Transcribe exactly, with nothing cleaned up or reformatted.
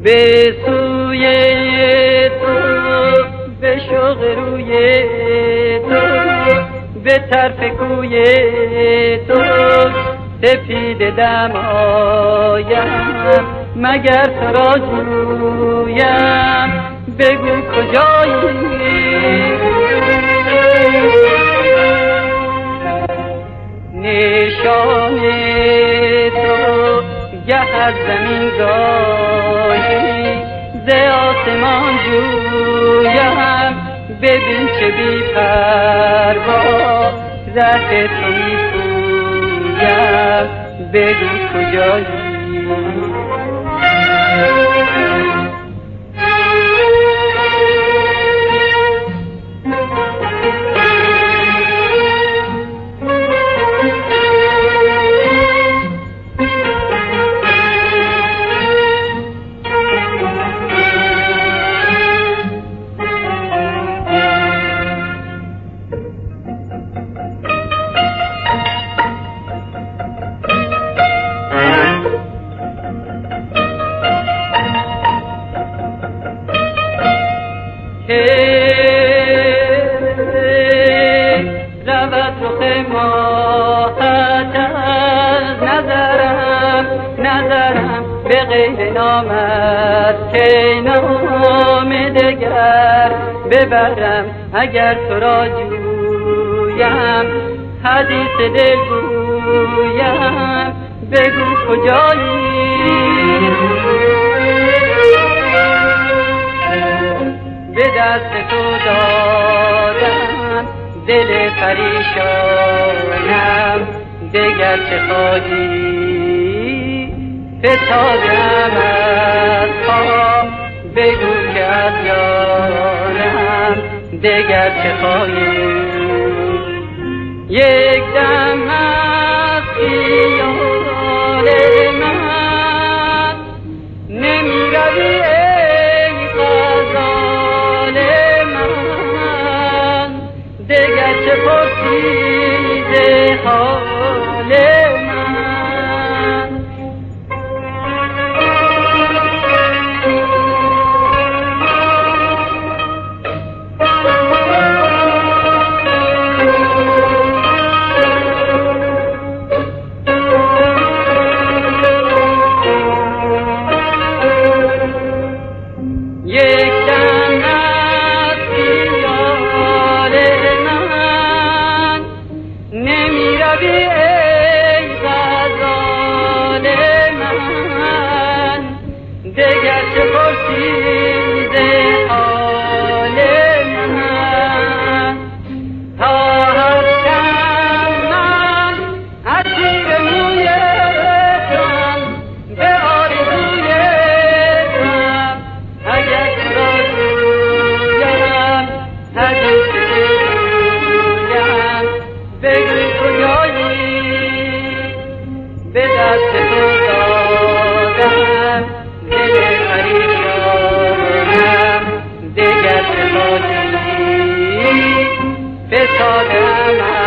به سوی تو، به شوق روی تو، به طرف کوی تو سپید دم آیم، مگر تو را جویم، بگو کجایی؟ نشان تو گه از زمین گاهی ز آسمان جویم، ببین چه بی پروا ره تو می پویم، بگو کجایی؟ رود رخ ماهت از نظرم، نظرم به غیر نامت که نام دگر ببرم، اگر تو را جویم حدیث دل گویم، بگو کجایی؟ به دست تو دادم دل پریشانم، دگر چه خواهی؟ فتادم از پا، بگو که از جانم دگر چه خواهی؟ یک دم از خیال من نمی روی دگر چه پرسیده حال من؟ یک دم از خیال نمی روی ای غزال من، دگر چه پرسیده حال من؟ تا هستم من اسیر موی تن، به آرزوی تن، اگر تو را جویم حدیث بگو کجایی؟ به دست تو دادم دل پریشانم، دگر چه خواهی؟ فتادم